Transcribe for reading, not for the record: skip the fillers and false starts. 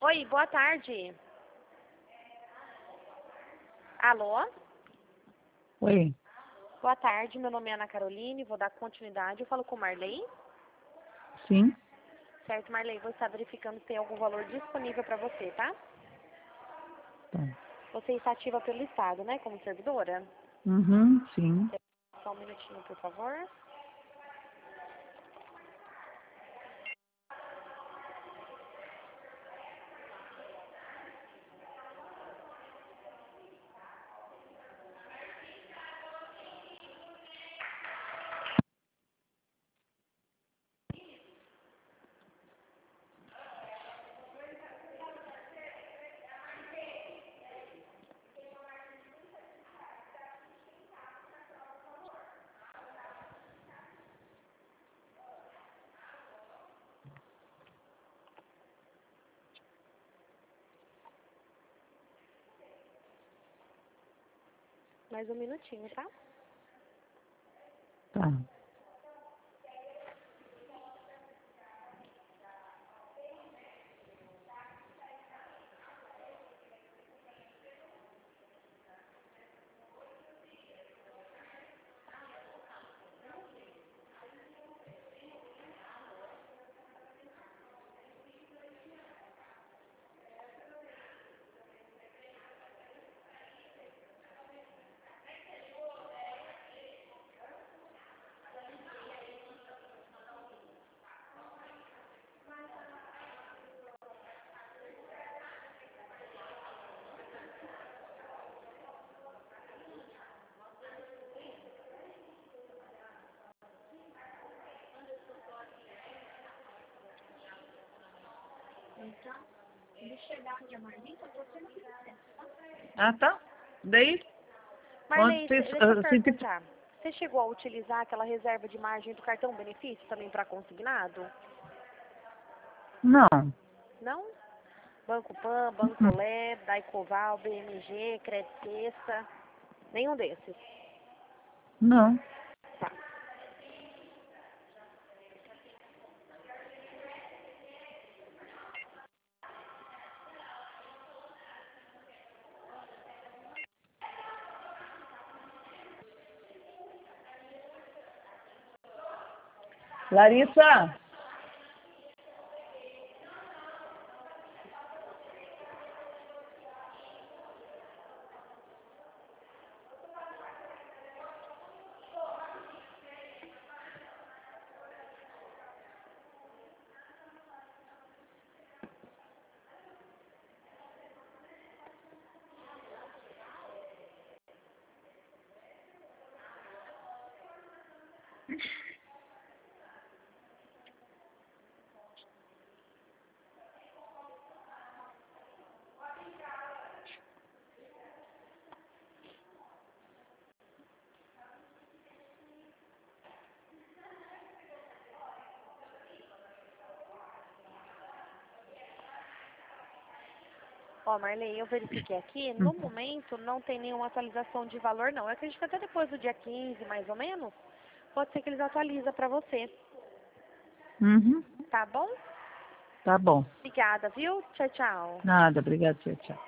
Oi, boa tarde. Alô? Oi. Boa tarde, meu nome é Ana Caroline, vou dar continuidade. Eu falo com Marley. Sim. Certo, Marley, vou estar verificando se tem algum valor disponível para você, tá? Tá. Você está ativa pelo Estado, né, como servidora? Sim. Só um minutinho, por favor. Mais um minutinho, tá? Tá. Ah, tá. Daí, Marley, ontem, deixa eu assim, perguntar. Você chegou a utilizar aquela reserva de margem do cartão benefício também para consignado? não. Não? Banco Pan, Banco Lé, Daicoval, BMG, Crédito Sexta, nenhum desses. Não. Tá. Larissa? Ó, Marley, eu verifiquei aqui, no momento não tem nenhuma atualização de valor não. Eu acredito que até depois do dia 15, mais ou menos, pode ser que eles atualizem para você. Uhum. Tá bom? Tá bom. Obrigada, viu? Tchau, tchau. Nada, obrigada, tchau, tchau.